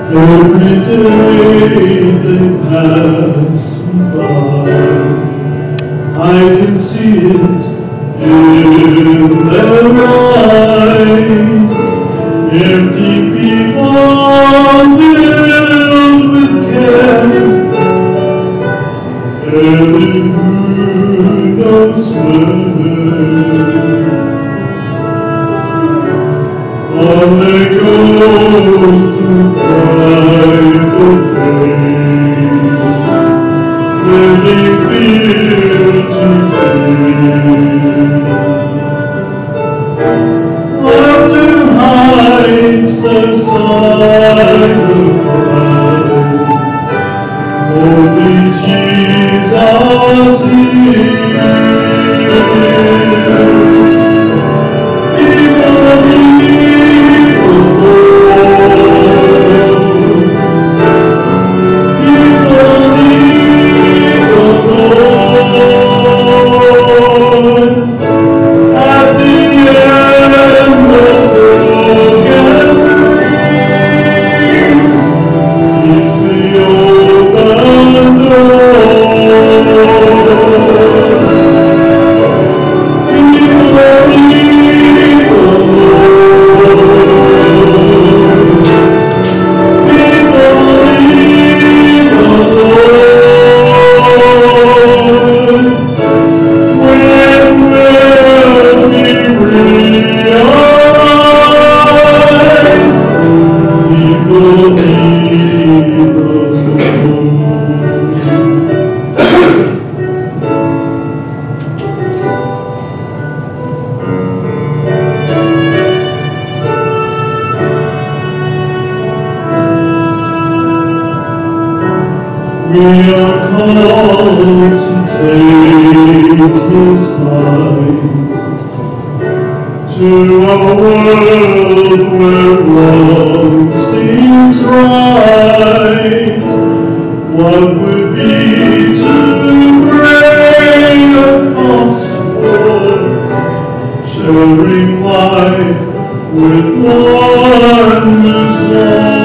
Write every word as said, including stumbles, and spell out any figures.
Every day they pass me by, I can see it in their eyes. Empty people filled with care, headed who knows where. On they go to private pain, where they fear to fail. Laughter hides their silent cries, only Jesus hears. We are called to take His light to a world where wrong seems right. What would be too great a cost for sharing life with one who's lost?